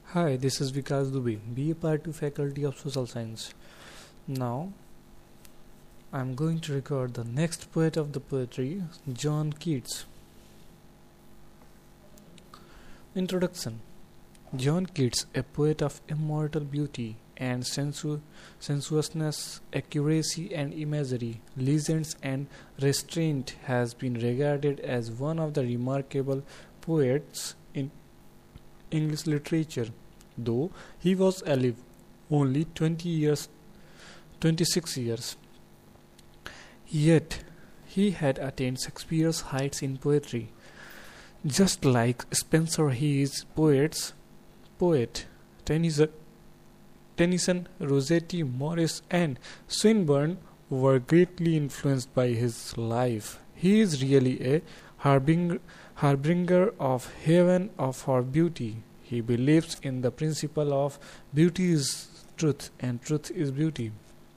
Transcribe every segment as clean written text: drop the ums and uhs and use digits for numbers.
Hi, this is Vikas Dubey, BA Part 2 Faculty of Social Science. Now, I'm going to record the next poet of the poetry, John Keats. Introduction. John Keats, a poet of immortal beauty and sensuousness, accuracy and imagery, legends and restraint, has been regarded as one of the remarkable poets in English literature. Though he was alive only 26 years, yet he had attained Shakespeare's heights in poetry. Just like Spenser, he is poet. Tennyson, Rossetti, Morris, and Swinburne were greatly influenced by his life. He is really a harbinger of heaven for beauty. He believes in the principle of beauty is truth and truth is beauty.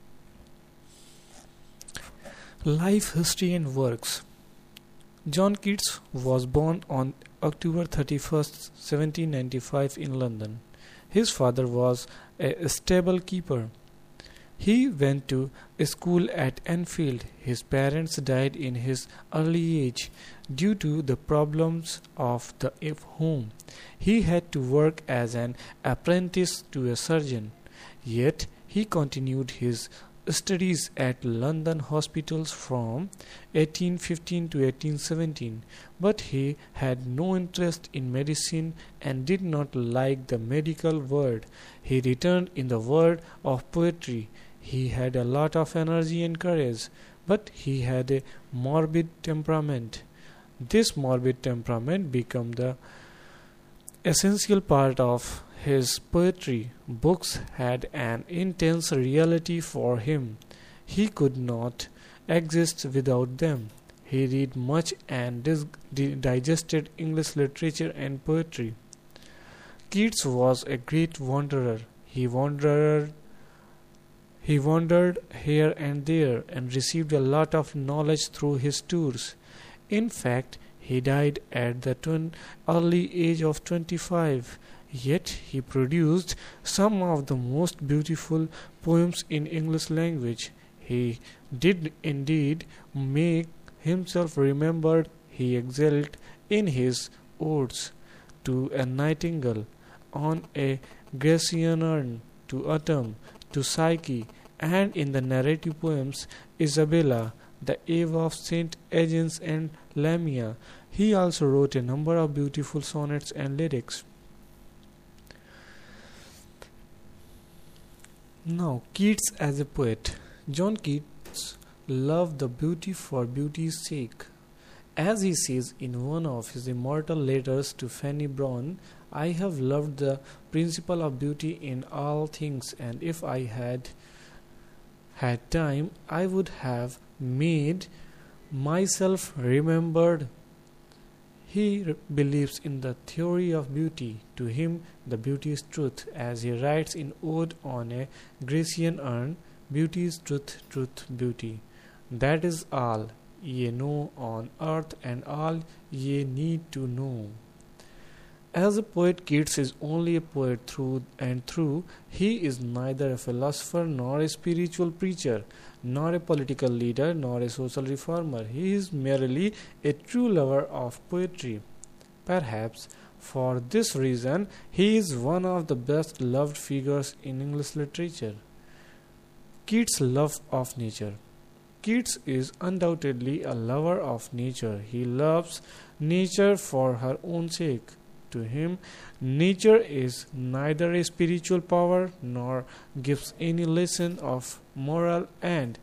Life, history, and works. John Keats was born on October 31st, 1795 in London. His father was a stable keeper. He went to school at Enfield. His parents died in his early age due to the problems of the home. He had to work as an apprentice to a surgeon. Yet he continued his studies at London hospitals from 1815 to 1817, but he had no interest in medicine and did not like the medical world. He returned in the world of poetry. He had a lot of energy and courage, but he had a morbid temperament. This morbid temperament became the essential part of his poetry. Books had an intense reality for him. He could not exist without them. He read much and digested English literature and poetry. Keats was a great wanderer. He wandered here and there and received a lot of knowledge through his tours. In fact, he died at the early age of 25. Yet he produced some of the most beautiful poems in English language. He did indeed make himself remembered. He excelled in his odes to a nightingale, on a Grecian urn, to autumn, to Psyche, and in the narrative poems Isabella, the Eve of St. Agnes and Lamia. He also wrote a number of beautiful sonnets and lyrics. Now, Keats as a poet. John Keats loved the beauty for beauty's sake. As he says in one of his immortal letters to Fanny Brawne, I have loved the principle of beauty in all things, and if I had time, I would have made myself remembered. He believes in the theory of beauty. To him, the beauty is truth. As he writes in Ode on a Grecian urn, beauty is truth, truth, beauty. That is all ye know on earth and all ye need to know. As a poet, Keats is only a poet through and through. He is neither a philosopher nor a spiritual preacher, nor a political leader nor a social reformer. He is merely a true lover of poetry. Perhaps for this reason, he is one of the best loved figures in English literature. Keats' love of nature. Keats is undoubtedly a lover of nature. He loves nature for her own sake. To him, nature is neither a spiritual power nor gives any lesson of moral and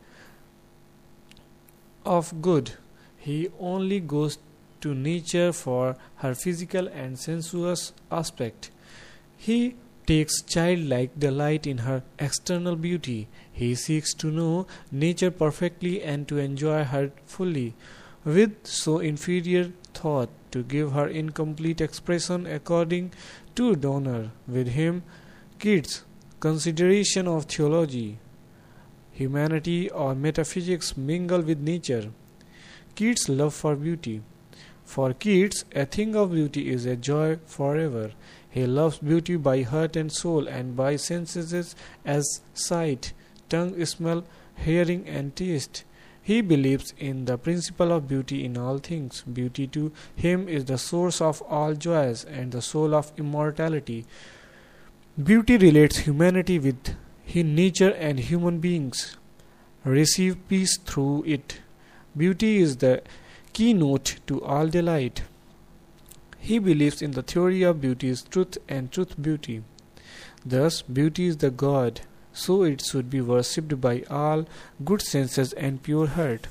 of good. He only goes to nature for her physical and sensuous aspect. He takes childlike delight in her external beauty. He seeks to know nature perfectly and to enjoy her fully, with so inferior thought to give her incomplete expression according to Donner. With him, Keats' consideration of theology, humanity, or metaphysics mingle with nature. Keats' love for beauty. For Keats, a thing of beauty is a joy forever. He loves beauty by heart and soul, and by senses as sight, tongue, smell, hearing, and taste. He believes in the principle of beauty in all things. Beauty to him is the source of all joys and the soul of immortality. Beauty relates humanity with nature and human beings. Receive peace through it. Beauty is the keynote to all delight. He believes in the theory of beauty is truth and truth beauty. Thus, beauty is the God, so it should be worshipped by all good senses and pure heart.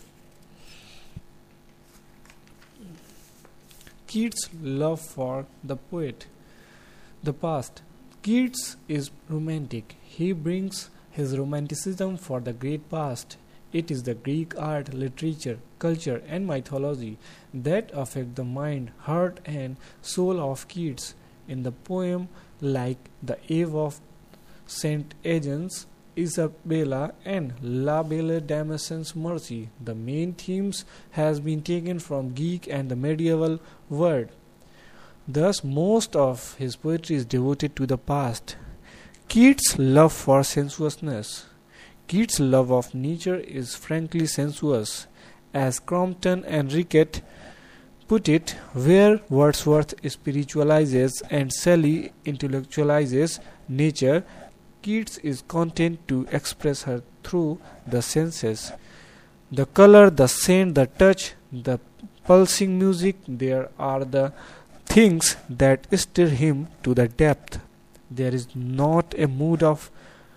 Keats' love for the poet. The past. Keats is romantic. He brings his romanticism for the great past. It is the Greek art, literature, culture, and mythology that affect the mind, heart, and soul of Keats. In the poem like The Eve of St. Agnes, Isabella, and La Belle Damisen's Mercy, the main themes has been taken from Greek and the medieval world. Thus, most of his poetry is devoted to the past. Keats' love for sensuousness. Keats' love of nature is frankly sensuous. As Crompton and Rickett put it, where Wordsworth spiritualizes and Shelley intellectualizes nature, Keats is content to express her through the senses. The color, the scent, the touch, the pulsing music, there are the things that stir him to the depth. There is not a mood of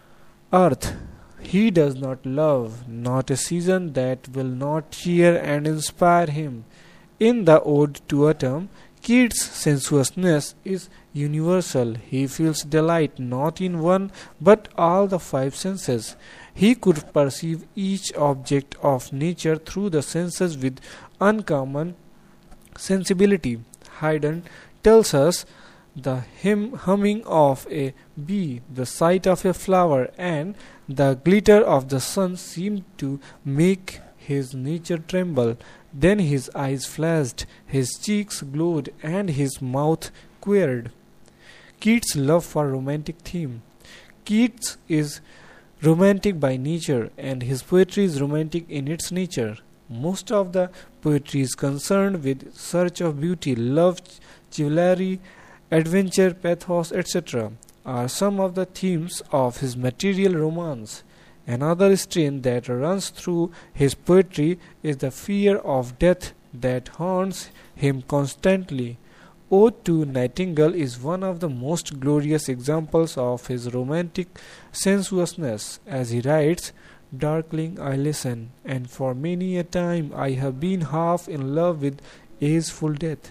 earth he does not love, not a season that will not cheer and inspire him. In the Ode to Autumn, Keats' sensuousness is universal. He feels delight not in one but all the five senses. He could perceive each object of nature through the senses with uncommon sensibility. Haydn tells us the humming of a bee, the sight of a flower, and the glitter of the sun seemed to make his nature tremble. Then his eyes flashed, his cheeks glowed, and his mouth quivered. Keats' love for romantic theme. Keats is romantic by nature, and his poetry is romantic in its nature. Most of the poetry is concerned with search of beauty, love, chivalry, adventure, pathos, etc. are some of the themes of his material romance. Another strain that runs through his poetry is the fear of death that haunts him constantly. Ode to Nightingale is one of the most glorious examples of his romantic sensuousness, as he writes, "Darkling I listen, and for many a time I have been half in love with ageful death."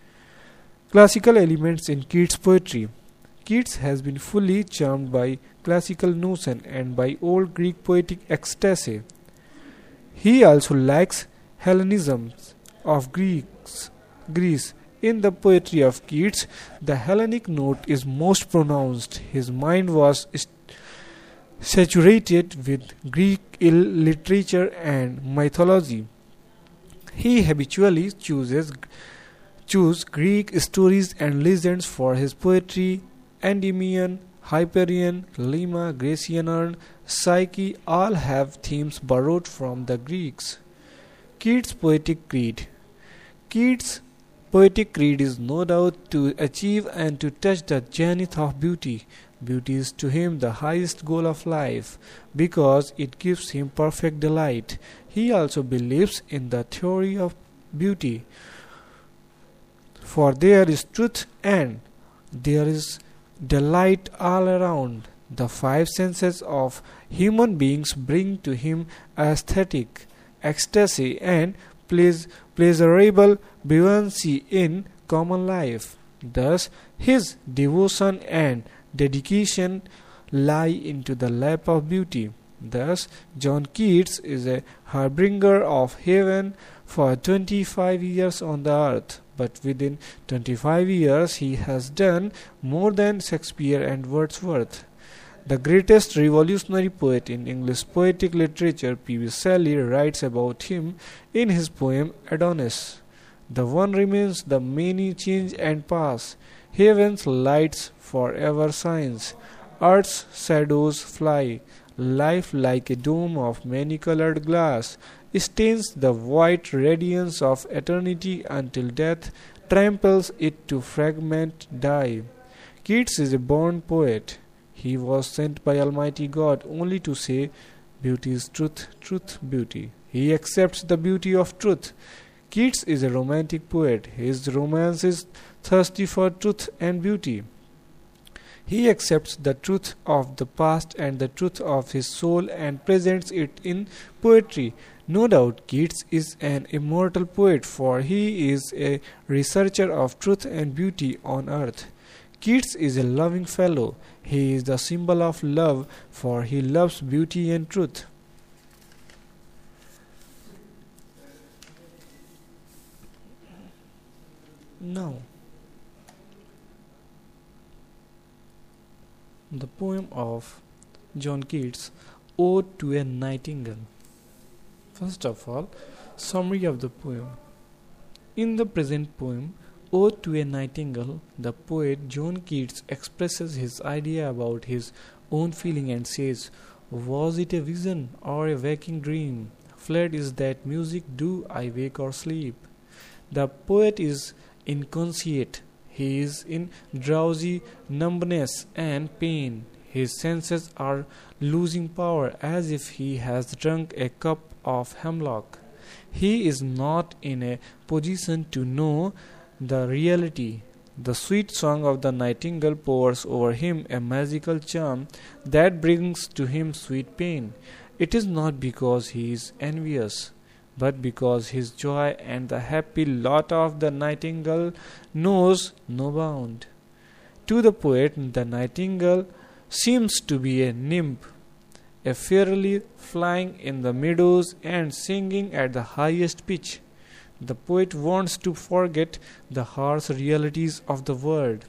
Classical elements in Keats' poetry. Keats has been fully charmed by classical notion and by old Greek poetic ecstasy. He also likes Hellenism of Greece. In the poetry of Keats, the Hellenic note is most pronounced. His mind was saturated with Greek literature and mythology. He habitually chooses Greek stories and legends for his poetry. Endymion, Hyperion, Lima, Grecian Urn, Psyche all have themes borrowed from the Greeks. Keats' poetic creed. Keats' poetic creed is no doubt to achieve and to touch the zenith of beauty. Beauty is to him the highest goal of life, because it gives him perfect delight. He also believes in the theory of beauty, for there is truth and there is delight all around. The five senses of human beings bring to him aesthetic ecstasy and pleasurable buoyancy in common life. Thus, his devotion and dedication lie into the lap of beauty. Thus, John Keats is a harbinger of heaven for 25 years on the earth, but within 25 years he has done more than Shakespeare and Wordsworth. The greatest revolutionary poet in English poetic literature, P.B. Shelley, writes about him in his poem Adonis. The one remains, the many change and pass. Heaven's lights forever shines, earth's shadows fly, life like a dome of many-colored glass stains the white radiance of eternity until death tramples it to fragment die. Keats is a born poet. He was sent by Almighty God only to say, beauty is truth, truth, beauty. He accepts the beauty of truth. Keats is a romantic poet. His romance is thirsty for truth and beauty. He accepts the truth of the past and the truth of his soul and presents it in poetry. No doubt Keats is an immortal poet, for he is a researcher of truth and beauty on earth. Keats is a loving fellow. He is the symbol of love, for he loves beauty and truth. Now, the poem of John Keats, Ode to a Nightingale. First of all, summary of the poem. In the present poem, Ode to a Nightingale, the poet John Keats expresses his idea about his own feeling and says, was it a vision or a waking dream? Fled is that music, do I wake or sleep? The poet is insensate. He is in drowsy numbness and pain. His senses are losing power as if he has drunk a cup of hemlock. He is not in a position to know the reality. The sweet song of the nightingale pours over him a magical charm that brings to him sweet pain. It is not because he is envious, but because his joy and the happy lot of the nightingale knows no bound. To the poet, the nightingale seems to be a nymph, a fairly flying in the meadows and singing at the highest pitch. The poet wants to forget the harsh realities of the world.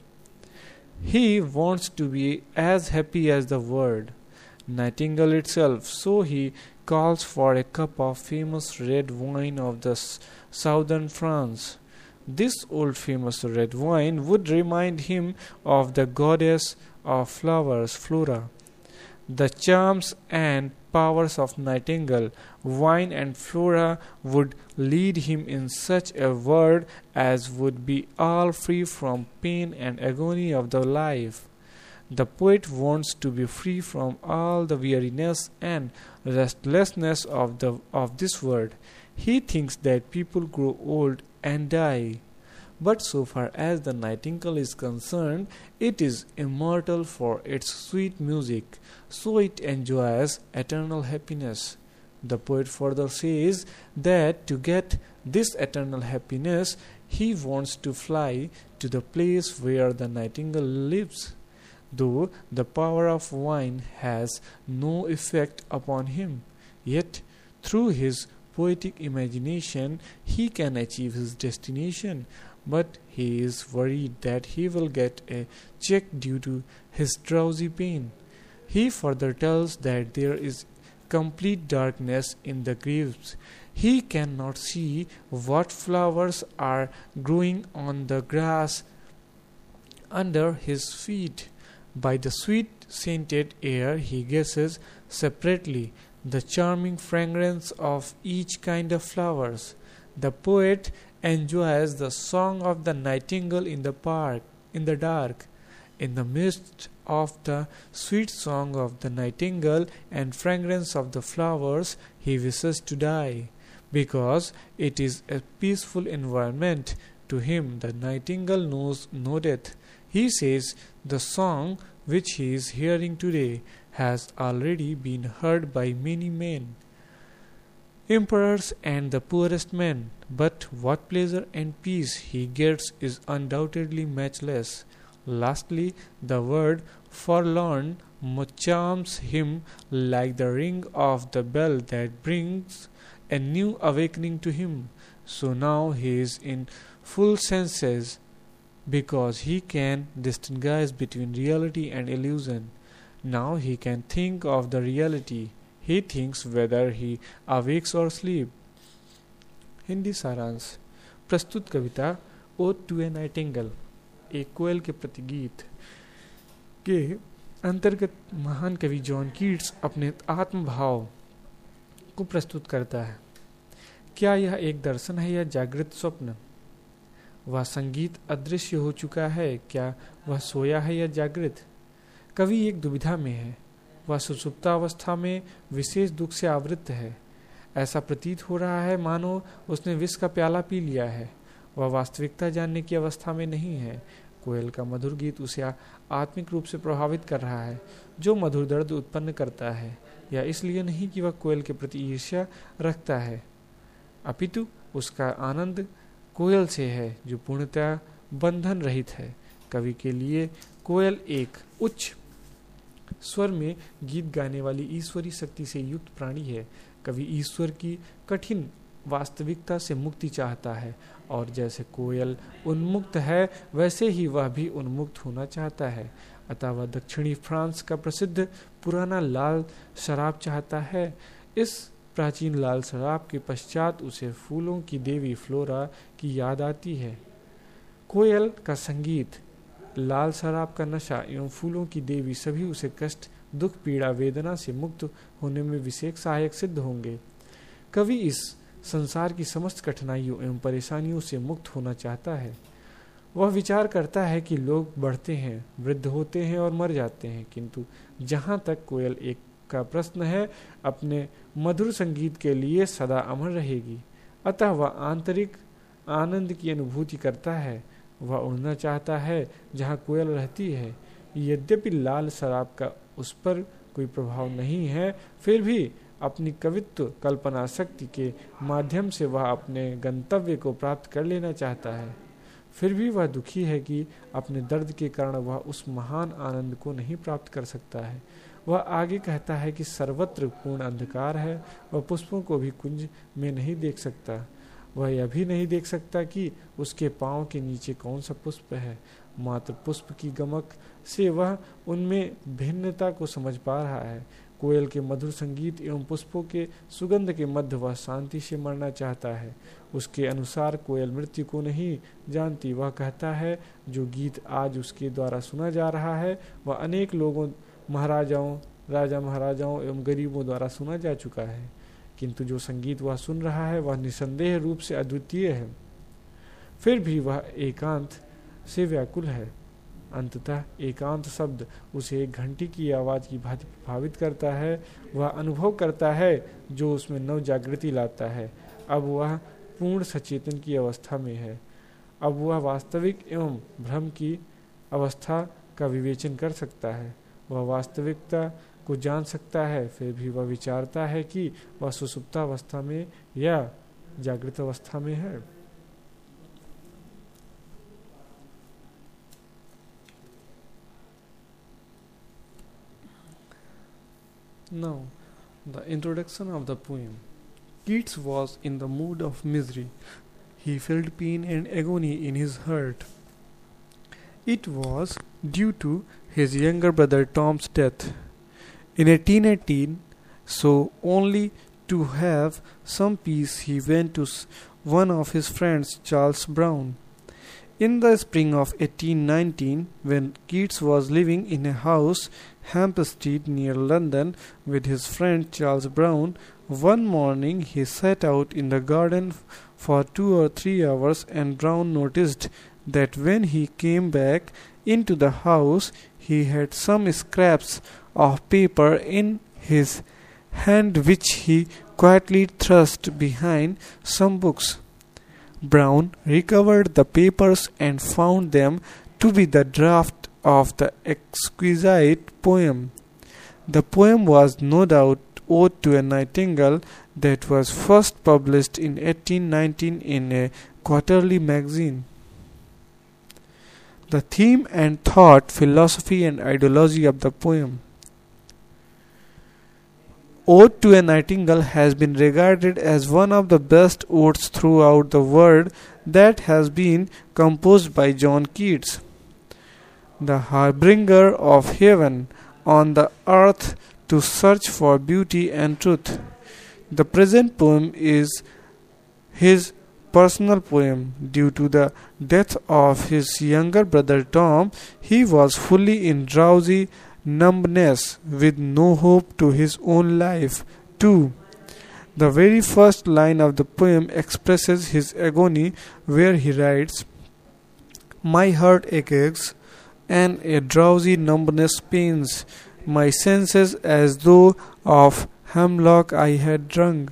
He wants to be as happy as the world, nightingale itself, so he calls for a cup of famous red wine of the southern France. This old famous red wine would remind him of the goddess of flowers, Flora. The charms and powers of nightingale, wine and Flora would lead him in such a world as would be all free from pain and agony of the life. The poet wants to be free from all the weariness and restlessness of this world. He thinks that people grow old and die. But so far as the nightingale is concerned, it is immortal for its sweet music, so it enjoys eternal happiness. The poet further says that to get this eternal happiness, he wants to fly to the place where the nightingale lives. Though the power of wine has no effect upon him, yet through his poetic imagination he can achieve his destination, but he is worried that he will get a check due to his drowsy pain. He further tells that there is complete darkness in the graves. He cannot see what flowers are growing on the grass under his feet. By the sweet scented air he guesses separately the charming fragrance of each kind of flowers. The poet enjoys the song of the nightingale in the park, in the dark. In the midst of the sweet song of the nightingale and fragrance of the flowers, he wishes to die, because it is a peaceful environment. To him, the nightingale knows no death. He says the song which he is hearing today has already been heard by many men, emperors and the poorest men, but what pleasure and peace he gets is undoubtedly matchless. Lastly, the word forlorn charms him like the ring of the bell that brings a new awakening to him. So now he is in full senses, because he can distinguish between reality and illusion. Now he can think of the reality. He thinks whether he awakes or sleep. Hindi सारांश प्रस्तुत कविता ode to a nightingale. एक कोयल के प्रति गीत के अंतर्गत महान कवि जॉन कीट्स अपने आत्म भाव को प्रस्तुत करता है। क्या यह एक दर्शन है या जागृत स्वप्न? वह संगीत अदृश्य हो चुका है, क्या वह सोया है या जागृत? कवि एक दुविधा में है। वह सुषुप्तावस्था में विशेष दुख से आवृत है। ऐसा प्रतीत हो रहा है मानो उसने विष का प्याला पी लिया है। वह वास्तविकता जानने की अवस्था में नहीं है। कोयल का मधुर गीत उसे आत्मिक रूप से प्रभावित कर रहा है, जो मधुर दर्द उत्पन्न करता है। यह इसलिए नहीं कि वह कोयल के प्रति ईर्ष्या रखता है, अपितु उसका आनंद कोयल से है जो पूर्णतः बंधन रहित है। कवि के लिए कोयल एक उच्च स्वर में गीत गाने वाली ईश्वरी शक्ति से युक्त प्राणी है। कवि ईश्वर की कठिन वास्तविकता से मुक्ति चाहता है, और जैसे कोयल उन्मुक्त है वैसे ही वह भी उन्मुक्त होना चाहता है। अतः वह दक्षिणी फ्रांस का प्रसिद्ध पुराना लाल शराब चाहता है। इस प्राचीन लाल शराब के पश्चात उसे फूलों की देवी फ्लोरा की याद आती है। कोयल का संगीत, लाल शराब का नशा एवं फूलों की देवी सभी उसे कष्ट, दुख, पीड़ा, वेदना से मुक्त होने में विशेष सहायक सिद्ध होंगे। कवि इस संसार की समस्त कठिनाइयों एवं परेशानियों से मुक्त होना चाहता है। वह विचार करता है कि लोग बढ़ते हैं, वृद्ध होते हैं और मर जाते हैं, किंतु जहाँ तक कोयल एक का प्रश्न है, अपने मधुर संगीत के लिए सदा अमर रहेगी। अतः वह आंतरिक आनंद की अनुभूति करता है। वह उड़ना चाहता है जहाँ कोयल रहती है। यद्यपि लाल शराब का उस पर कोई प्रभाव नहीं है, फिर भी अपनी कवित्व कल्पना शक्ति के माध्यम से वह अपने गंतव्य को प्राप्त कर लेना चाहता है। फिर भी वह दुखी है कि अपने दर्द के कारण वह उस महान आनंद को नहीं प्राप्त कर सकता है। वह आगे कहता है कि सर्वत्र पूर्ण अंधकार है। वह पुष्पों को भी कुंज में नहीं देख सकता। वह यह भी नहीं देख सकता कि उसके पांव के नीचे कौन सा पुष्प है। मात्र पुष्प की गमक से वह उनमें भिन्नता को समझ पा रहा है। कोयल के मधुर संगीत एवं पुष्पों के सुगंध के मध्य वह शांति से मरना चाहता है। उसके अनुसार कोयल मृत्यु को नहीं जानती। वह कहता है, जो गीत आज उसके द्वारा सुना जा रहा है वह अनेक लोगों, महाराजाओं, राजा महाराजाओं एवं गरीबों द्वारा सुना जा चुका है, किंतु जो संगीत वह सुन रहा है वह निसंदेह रूप से अद्वितीय है। फिर भी वह एकांत से व्याकुल है। अंततः एकांत शब्द उसे एक घंटी की आवाज की भांति प्रभावित करता है। वह अनुभव करता है जो उसमें नव जागृति लाता है। अब वह पूर्ण सचेतन की अवस्था में है। अब वह वास्तविक एवं भ्रम की अवस्था का विवेचन कर सकता है। वह वास्तविकता को जान सकता है। फिर भी वह विचारता है कि वह सुषुप्तावस्था में या जागृत अवस्था में है। Now, the introduction of the poem. Keats was in the mood of misery. He felt pain and agony in his heart. It was due to his younger brother Tom's death in 1818, so only to have some peace he went to one of his friends, Charles Brown. In the spring of 1819, when Keats was living in a house Hampstead near London with his friend Charles Brown, one morning he sat out in the garden for 2 or 3 hours, and Brown noticed that when he came back into the house he had some scraps of paper in his hand which he quietly thrust behind some books. Brown recovered the papers and found them to be the draft of the exquisite poem. The poem was no doubt ode to a nightingale that was first published in 1819 in a quarterly magazine. The theme and thought, philosophy and ideology of the poem. Ode to a Nightingale has been regarded as one of the best odes throughout the world that has been composed by John Keats. The harbinger of heaven on the earth to search for beauty and truth. The present poem is his personal poem. Due to the death of his younger brother Tom, he was fully in drowsy numbness with no hope to his own life. 2. The very first line of the poem expresses his agony, where he writes, "My heart aches, and a drowsy numbness pains my senses as though of hemlock I had drunk."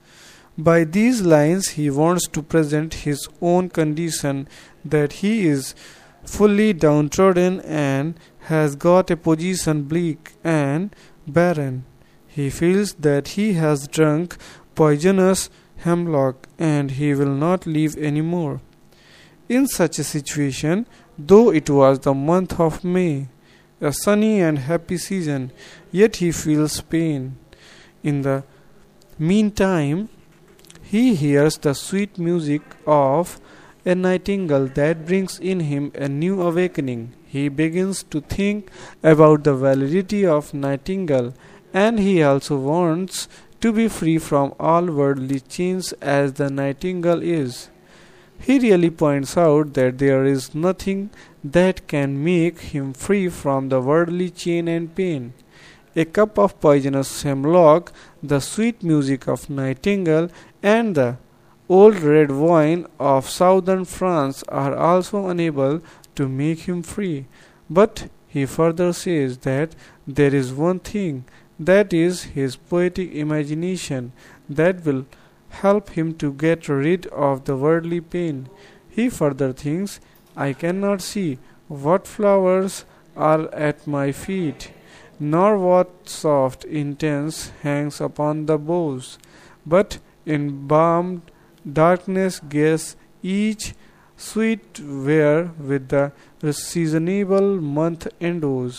By these lines, he wants to present his own condition, that he is fully downtrodden and has got a position bleak and barren. He feels that he has drunk poisonous hemlock and he will not live any more. In such a situation, though it was the month of May, a sunny and happy season, yet he feels pain. In the meantime, he hears the sweet music of a nightingale that brings in him a new awakening. He begins to think about the validity of nightingale, and he also wants to be free from all worldly chains as the nightingale is. He really points out that there is nothing that can make him free from the worldly chain and pain. A cup of poisonous hemlock, the sweet music of nightingale, and the old red wine of southern France are also unable to make him free. But he further says that there is one thing, that is his poetic imagination, that will help him to get rid of the worldly pain. He further thinks, "I cannot see what flowers are at my feet, nor what soft incense hangs upon the boughs, but embalmed darkness guess each sweet wear with the seasonable month endows."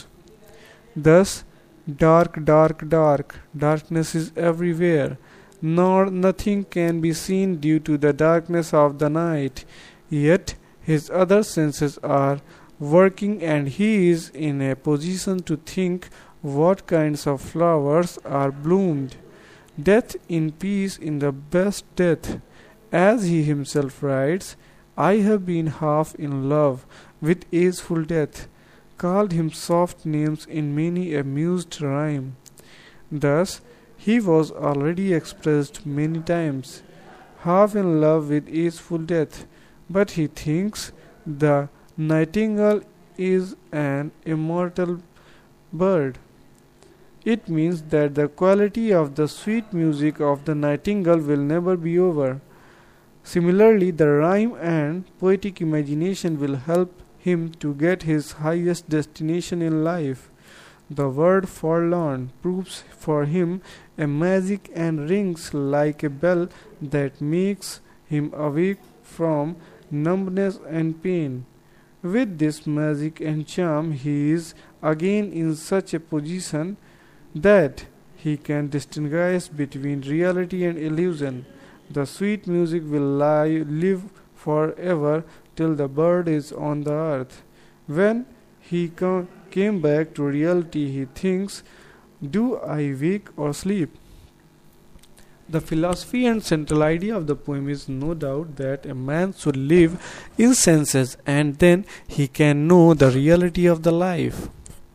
Thus, darkness is everywhere, nor nothing can be seen due to the darkness of the night. Yet his other senses are working, and he is in a position to think what kinds of flowers are bloomed. Death in peace in the best death. As he himself writes, "I have been half in love with ageful death, called him soft names in many amused rhyme." Thus, he was already expressed many times, half in love with ageful death, but he thinks the nightingale is an immortal bird. It means that the quality of the sweet music of the nightingale will never be over. Similarly, the rhyme and poetic imagination will help him to get his highest destination in life. The word forlorn proves for him a magic and rings like a bell that makes him awake from numbness and pain. With this magic and charm, he is again in such a position that he can distinguish between reality and illusion. The sweet music will live forever till the bird is on the earth. When he came back to reality, he thinks, "Do I wake or sleep?" The philosophy and central idea of the poem is no doubt that a man should live in senses, and then he can know the reality of the life.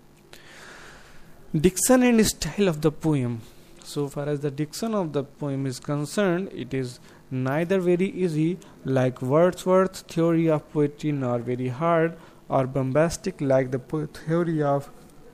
Diction and style of the poem. So far as the diction of the poem is concerned, it is neither very easy like Wordsworth's theory of poetry, nor very hard or bombastic like the theory of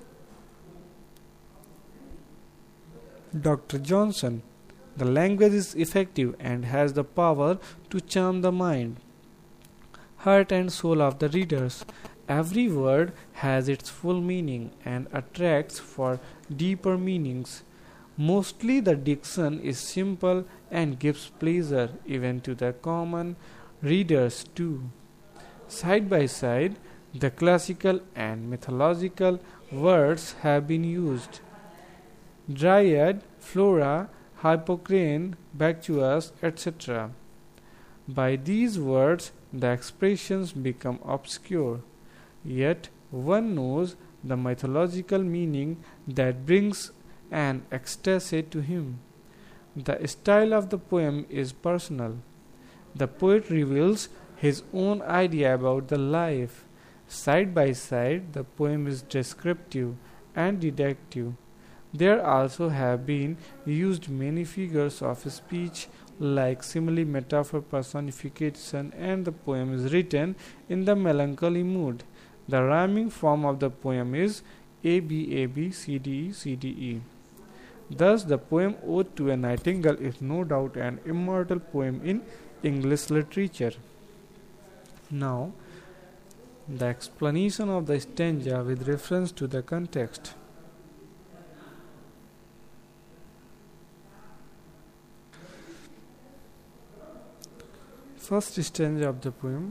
Dr. Johnson. The language is effective and has the power to charm the mind, heart and soul of the readers. Every word has its full meaning and attracts for deeper meanings. Mostly the diction is simple and gives pleasure even to the common readers too. Side by side, the classical and mythological words have been used. Dryad, Flora, Hippocrene, Bacchus, etc. By these words, the expressions become obscure. Yet one knows the mythological meaning that brings an ecstasy to him. The style of the poem is personal. The poet reveals his own idea about the life. Side by side, the poem is descriptive and deductive. There also have been used many figures of speech like simile, metaphor, personification, and the poem is written in the melancholy mood. The rhyming form of the poem is A B A B C D E C D E. Thus, the poem Ode to a Nightingale is no doubt an immortal poem in English literature. Now, the explanation of the stanza with reference to the context. First stanza of the poem.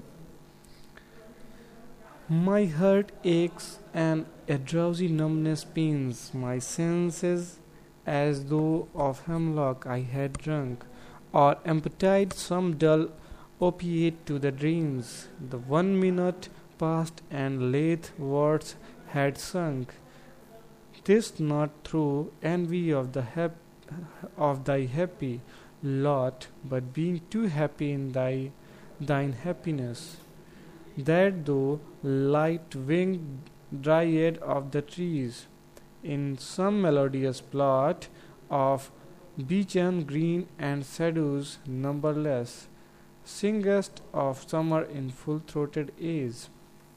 My heart aches and a drowsy numbness pains my senses as though of hemlock I had drunk, or emptied some dull opiate to the dreams. The 1 minute passed and late words had sunk. This not through envy of thy happy lot, but being too happy in thine happiness, that thou light winged dryad of the trees, in some melodious plot of beechen green and shadows numberless, singest of summer in full throated age.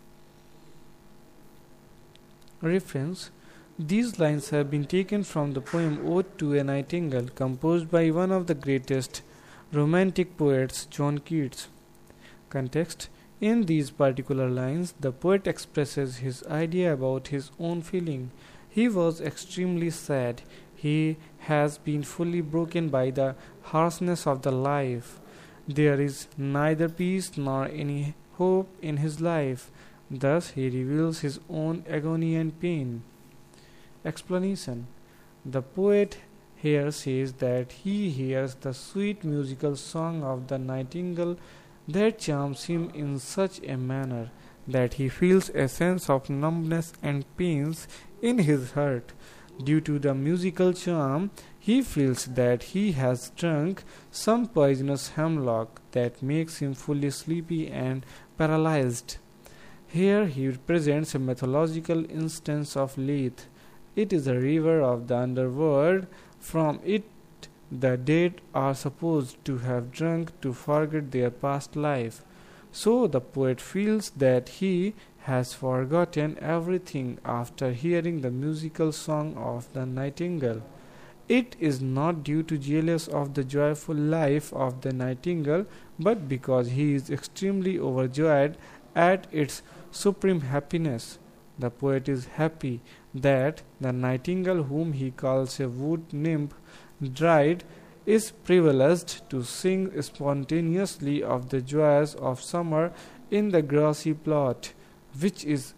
Reference. These lines have been taken from the poem Ode to a Nightingale, composed by one of the greatest romantic poets, John Keats. Context. In these particular lines, the poet expresses his idea about his own feeling. He was extremely sad. He has been fully broken by the harshness of the life. There is neither peace nor any hope in his life. Thus he reveals his own agony and pain. Explanation. The poet here says that he hears the sweet musical song of the nightingale that charms him in such a manner that he feels a sense of numbness and pains in his heart. Due to the musical charm, he feels that he has drunk some poisonous hemlock that makes him fully sleepy and paralyzed. Here he presents a mythological instance of Lethe. It is a river of the underworld. From it the dead are supposed to have drunk to forget their past life. So the poet feels that he has forgotten everything after hearing the musical song of the nightingale. It is not due to jealous of the joyful life of the nightingale, but because he is extremely overjoyed at its supreme happiness. The poet is happy that the nightingale, whom he calls a wood nymph, dried, is privileged to sing spontaneously of the joys of summer in the grassy plot, which is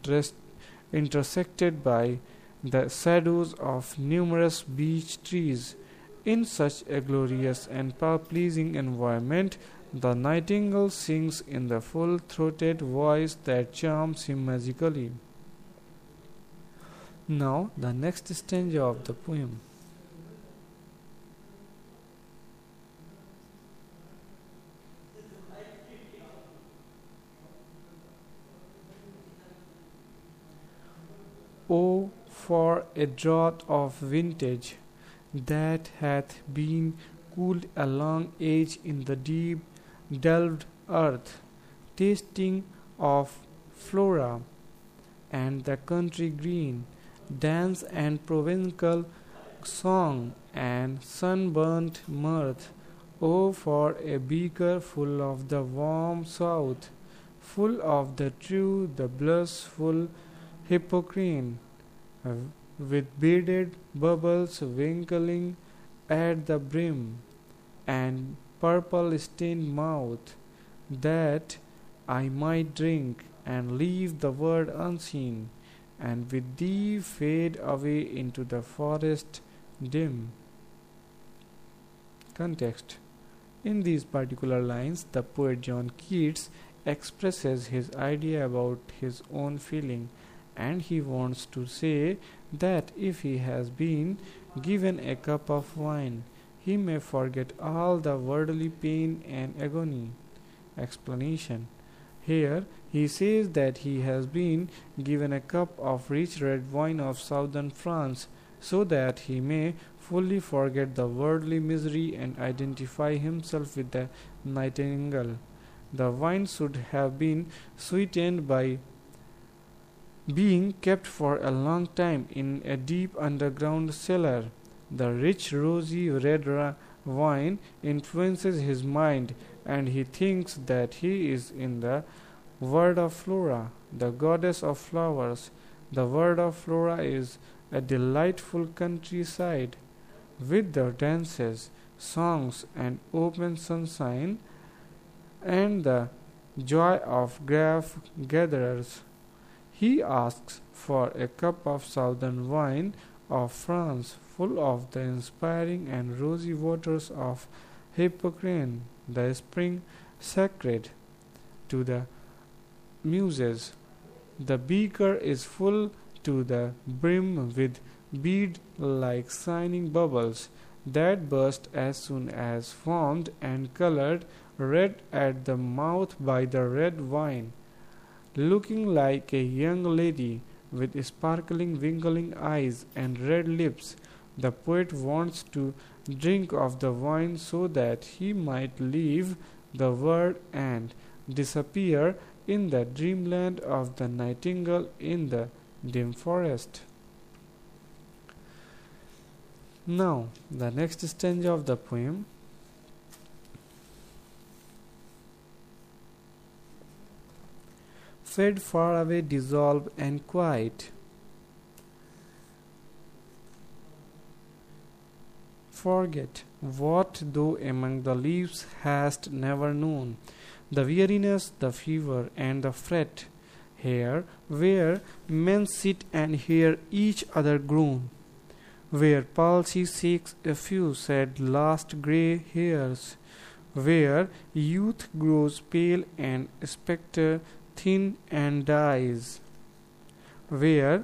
intersected by the shadows of numerous beech trees. In such a glorious and pleasing environment, the nightingale sings in the full-throated voice that charms him magically. Now, the next stanza of the poem. O for a draught of vintage that hath been cooled a long age in the deep delved earth, tasting of flora and the country green, dance and provincial song and sunburnt mirth. O for a beaker full of the warm south, full of the true, the blissful Hippocrene, with beaded bubbles winkling at the brim, and purple stained mouth, that I might drink and leave the world unseen, and with thee fade away into the forest dim. Context. In these particular lines, the poet John Keats expresses his idea about his own feeling, and he wants to say that if he has been given a cup of wine, he may forget all the worldly pain and agony. Explanation. Here he says that he has been given a cup of rich red wine of southern France, so that he may fully forget the worldly misery and identify himself with the nightingale. The wine should have been sweetened by being kept for a long time in a deep underground cellar. The rich rosy red wine influences his mind, and he thinks that he is in the world of Flora, the goddess of flowers. The world of Flora is a delightful countryside, with the dances, songs, and open sunshine, and the joy of grape gatherers. He asks for a cup of southern wine of France, full of the inspiring and rosy waters of Hippocrene, the spring sacred to the muses. The beaker is full to the brim with bead-like shining bubbles that burst as soon as formed and colored red at the mouth by the red wine. Looking like a young lady with sparkling winkling eyes and red lips, the poet wants to drink of the wine so that he might leave the world and disappear in the dreamland of the nightingale in the dim forest. Now, the next stanza of the poem. Fade far away, dissolve and quiet. Forget what thou among the leaves hast never known, the weariness, the fever, and the fret, here where men sit and hear each other groan, where palsy shakes a few sad last grey hairs, where youth grows pale and spectre thin and dies, where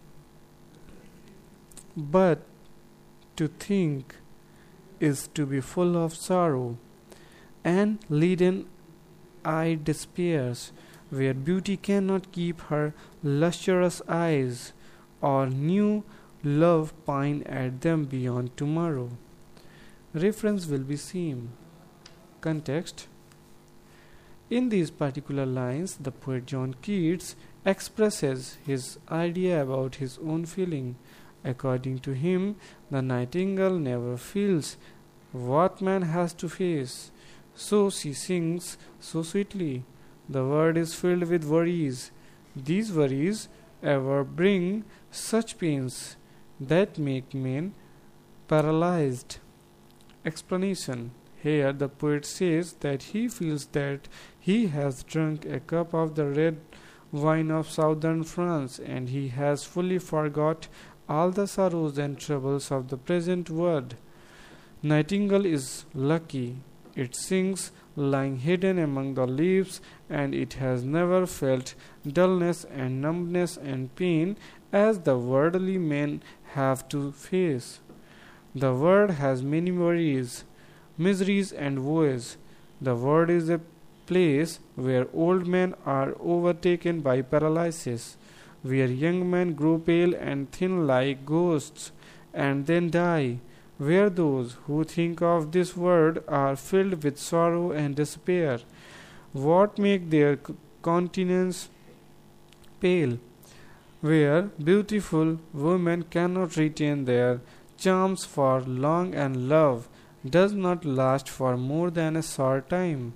but to think is to be full of sorrow, and leaden eye despairs, where beauty cannot keep her lustrous eyes, or new love pine at them beyond tomorrow. Reference will be seen. Context. In these particular lines, the poet John Keats expresses his idea about his own feeling. According to him, the nightingale never feels what man has to face, so she sings so sweetly. The world is filled with worries. These worries ever bring such pains that make men paralyzed. Explanation. Here the poet says that he feels that he has drunk a cup of the red wine of southern France, and he has fully forgot all the sorrows and troubles of the present world. Nightingale is lucky. It sings lying hidden among the leaves, and it has never felt dullness and numbness and pain as the worldly men have to face. The world has many worries, miseries and woes. The world is a place where old men are overtaken by paralysis, where young men grow pale and thin like ghosts and then die, where those who think of this world are filled with sorrow and despair. What make their countenance pale? Where beautiful women cannot retain their charms for long, and love does not last for more than a short time.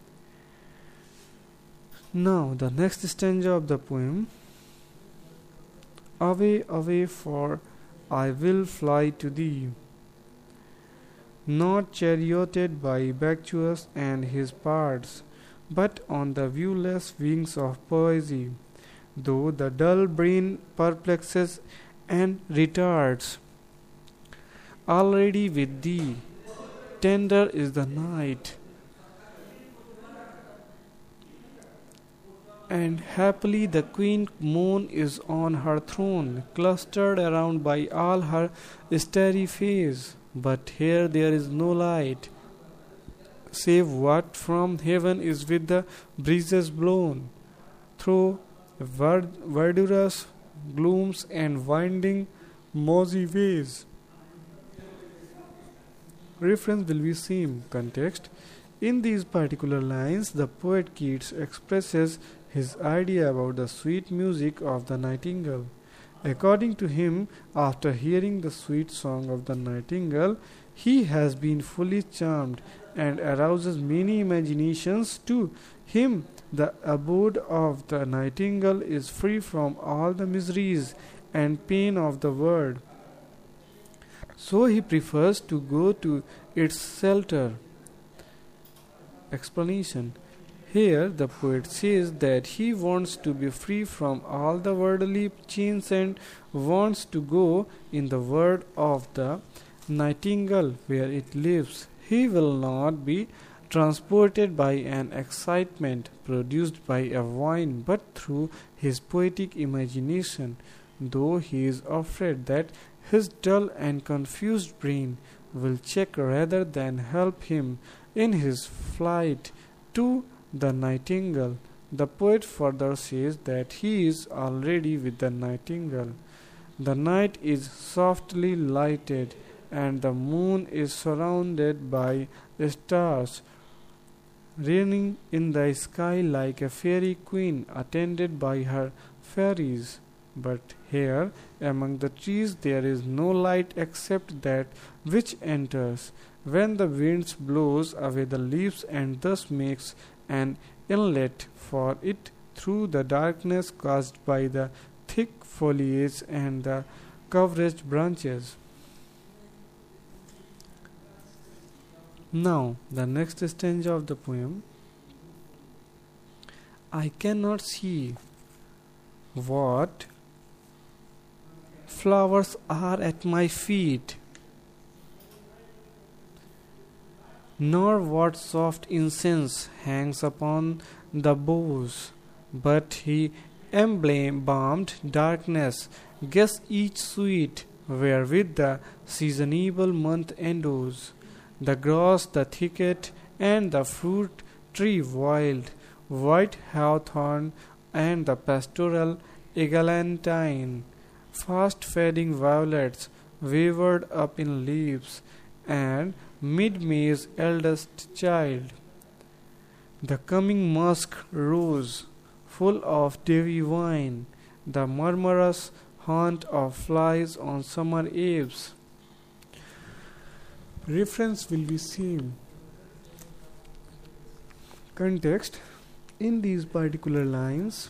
Now, the next stanza of the poem. Away, away, for I will fly to thee, not charioted by Bacchus and his bards, but on the viewless wings of poesy, though the dull brain perplexes and retards. Already with thee, tender is the night, and happily the queen moon is on her throne, clustered around by all her starry face. but here there is no light, save what from heaven is with the breezes blown through verdurous glooms and winding mossy ways. Reference will be same context. In these particular lines, the poet Keats expresses his idea about the sweet music of the nightingale. According to him, after hearing the sweet song of the nightingale, he has been fully charmed and arouses many imaginations. To him, the abode of the nightingale is free from all the miseries and pain of the world. So he prefers to go to its shelter. Explanation. Here the poet says that he wants to be free from all the worldly chains and wants to go in the world of the nightingale where it lives. He will not be transported by an excitement produced by a vine, but through his poetic imagination, though he is afraid that his dull and confused brain will check rather than help him in his flight to the nightingale. The poet further says that he is already with the nightingale. The night is softly lighted, and the moon is surrounded by stars, reigning in the sky like a fairy queen attended by her fairies. But here, among the trees, there is no light except that which enters when the wind blows away the leaves and thus makes an inlet for it through the darkness caused by the thick foliage and the covered branches. Now, the next stanza of the poem. I cannot see what flowers are at my feet, nor what soft incense hangs upon the boughs, but he embalmed darkness, guess each sweet wherewith the seasonable month endows, the grass, the thicket, and the fruit tree wild, white hawthorn, and the pastoral eglantine, fast fading violets wavered up in leaves, and mid-May's eldest child, the coming musk rose, full of dewy wine, the murmurous haunt of flies on summer eves. Reference will be same. Context. In these particular lines,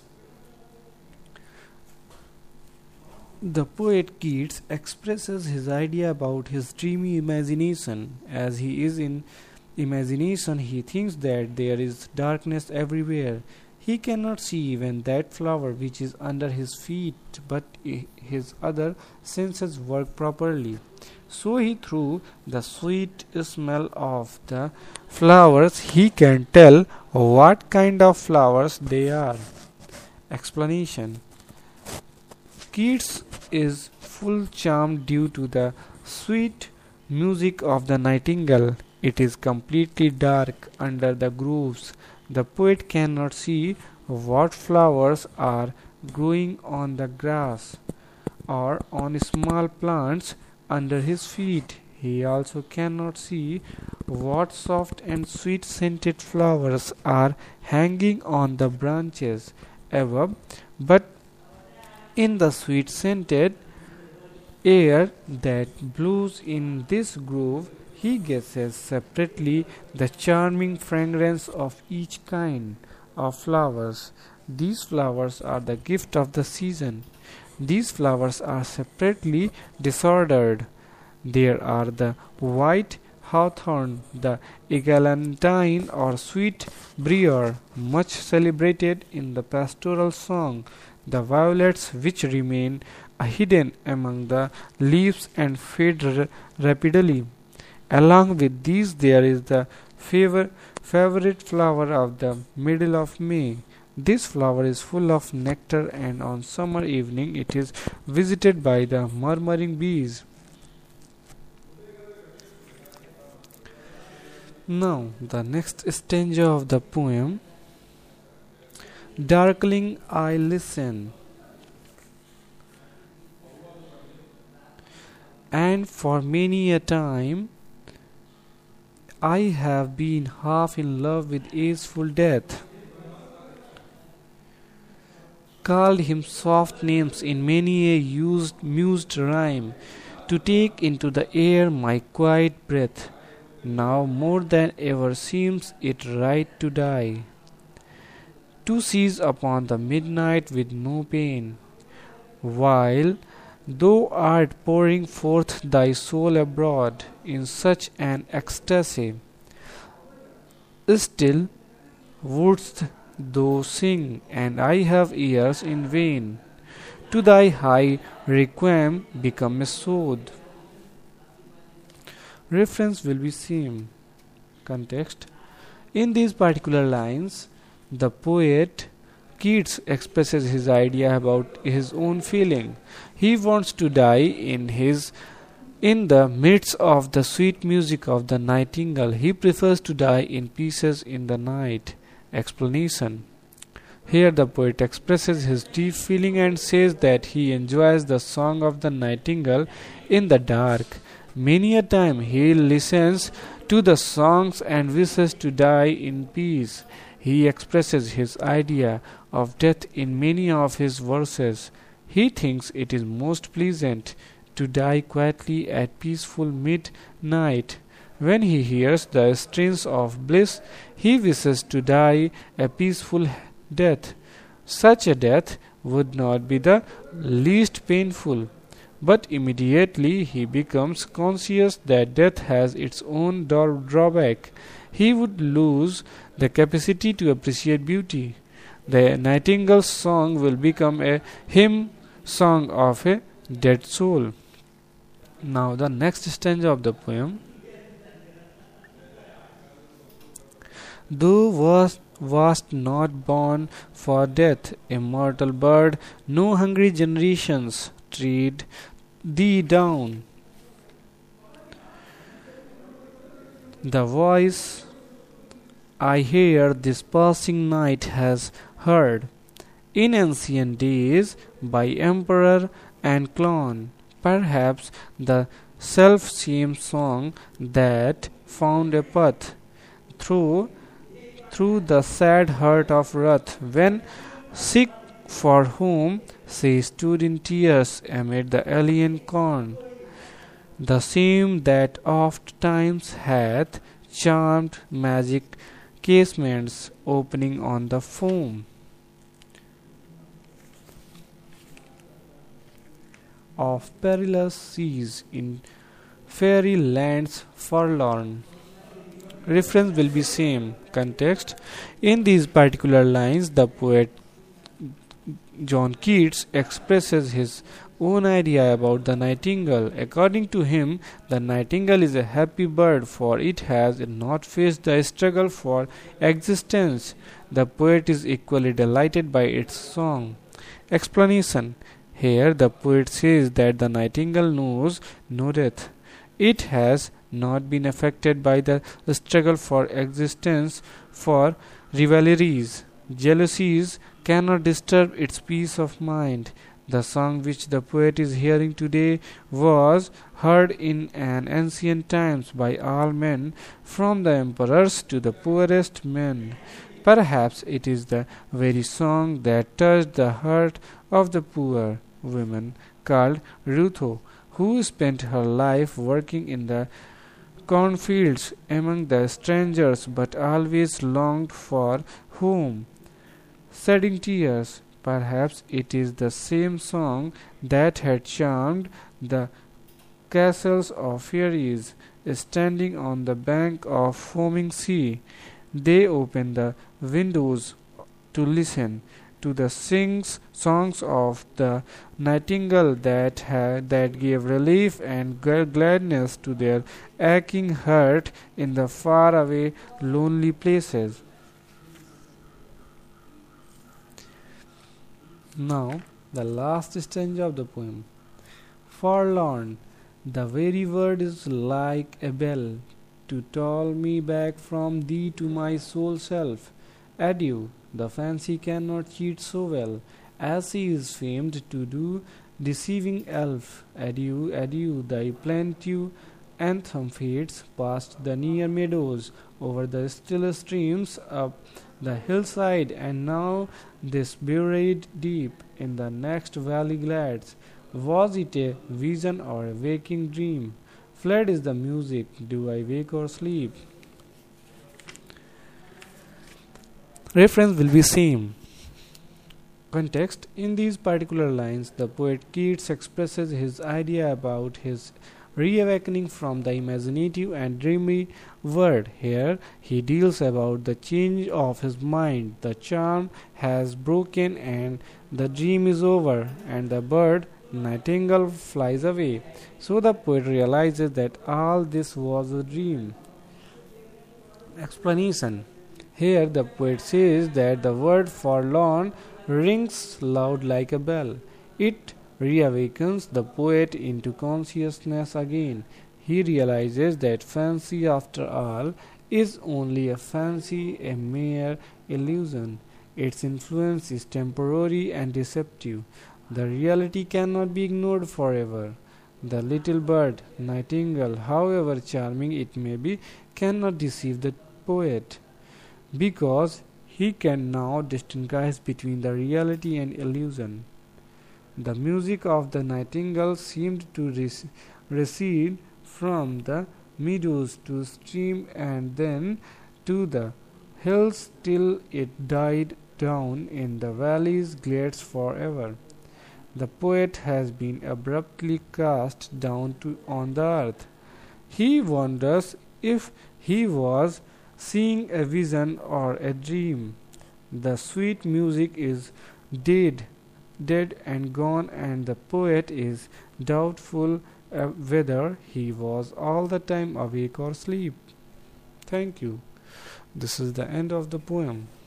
the poet Keats expresses his idea about his dreamy imagination. As he is in imagination, he thinks that there is darkness everywhere. He cannot see even that flower which is under his feet, but his other senses work properly. So he, through the sweet smell of the flowers, he can tell what kind of flowers they are. Explanation. Keats is full charmed due to the sweet music of the nightingale. It is completely dark under the groves. The poet cannot see what flowers are growing on the grass or on small plants under his feet. He also cannot see what soft and sweet scented flowers are hanging on the branches above, but in the sweet scented air that blows in this grove, he guesses separately the charming fragrance of each kind of flowers. These flowers are the gift of the season. These flowers are separately disordered. There are the white hawthorn, the eglantine or sweet briar, much celebrated in the pastoral song, the violets which remain hidden among the leaves and fade rapidly. Along with these, there is the favorite flower of the middle of May. This flower is full of nectar, and on summer evening it is visited by the murmuring bees. Now, the next stanza of the poem: Darkling I listen, and for many a time I have been half in love with ageful death, called him soft names in many a mused rhyme, to take into the air my quiet breath. Now more than ever seems it right to die, to seize upon the midnight with no pain, while thou art pouring forth thy soul abroad in such an ecstasy. Still wouldst thou sing, and I have ears in vain, to thy high requiem become a sooth. Reference will be same. Context: in these particular lines, the poet Keats expresses his idea about his own feeling. He wants to die in the midst of the sweet music of the nightingale. He prefers to die in pieces in the night. Explanation: here the poet expresses his deep feeling and says that he enjoys the song of the nightingale in the dark. Many a time he listens to the songs and wishes to die in peace. He expresses his idea of death in many of his verses. He thinks it is most pleasant to die quietly at peaceful midnight. When he hears the strains of bliss, he wishes to die a peaceful death. Such a death would not be the least painful, but immediately he becomes conscious that death has its own drawback. He would lose the capacity to appreciate beauty. The nightingale's song will become a hymn song of a dead soul. Now, the next stanza of the poem: Thou wast not born for death, immortal bird, no hungry generations tread thee down. The voice I hear this passing night has heard in ancient days by emperor and clown, perhaps the self-same song that found a path through the sad heart of wrath, when sick for whom she stood in tears amid the alien corn, the same that oft times hath charmed magic casements opening on the foam of perilous seas in fairy lands forlorn. Reference will be same. Context: in these particular lines, the poet John Keats expresses his own idea about the nightingale. According to him, the nightingale is a happy bird, for it has not faced the struggle for existence. The poet is equally delighted by its song. Explanation: here the poet says that the nightingale knows no death. It has not been affected by the struggle for existence, for rivalries, jealousies cannot disturb its peace of mind. The song which the poet is hearing today was heard in an ancient times by all men, from the emperors to the poorest men. Perhaps it is the very song that touched the heart of the poor woman called Rutho, who spent her life working in the cornfields among the strangers, but always longed for home, shedding tears. Perhaps it is the same song that had charmed the castles of fairies, standing on the bank of foaming sea. They opened the windows to listen to the songs of the nightingale that gave relief and gladness to their aching heart in the faraway, lonely places. Now, the last stanza of the poem. Forlorn, the very word is like a bell to toll me back from thee to my sole self. Adieu, the fancy cannot cheat so well as he is famed to do, deceiving elf. Adieu, adieu, thy plaintive anthem fades past the near meadows, over the still streams, up the hillside, and now this buried deep in the next valley glides. Was it a vision or a waking dream? Fled is the music, do I wake or sleep? Reference will be same. Context: in these particular lines, the poet Keats expresses his idea about his reawakening from the imaginative and dreamy world. Here he deals about the change of his mind. The charm has broken and the dream is over, and the bird nightingale flies away. So the poet realizes that all this was a dream. Explanation: here the poet says that the word forlorn rings loud like a bell. It reawakens the poet into consciousness again. He realizes that fancy, after all, is only a fancy, a mere illusion. Its influence is temporary and deceptive. The reality cannot be ignored forever. The little bird, nightingale, however charming it may be, cannot deceive the poet, because he can now distinguish between the reality and illusion. The music of the nightingale seemed to recede from the meadows to stream and then to the hills till it died down in the valley's glades forever. The poet has been abruptly cast down on the earth. He wonders if he was seeing a vision or a dream. The sweet music is dead and gone, and the poet is doubtful whether he was all the time awake or asleep. Thank you. This is the end of the poem.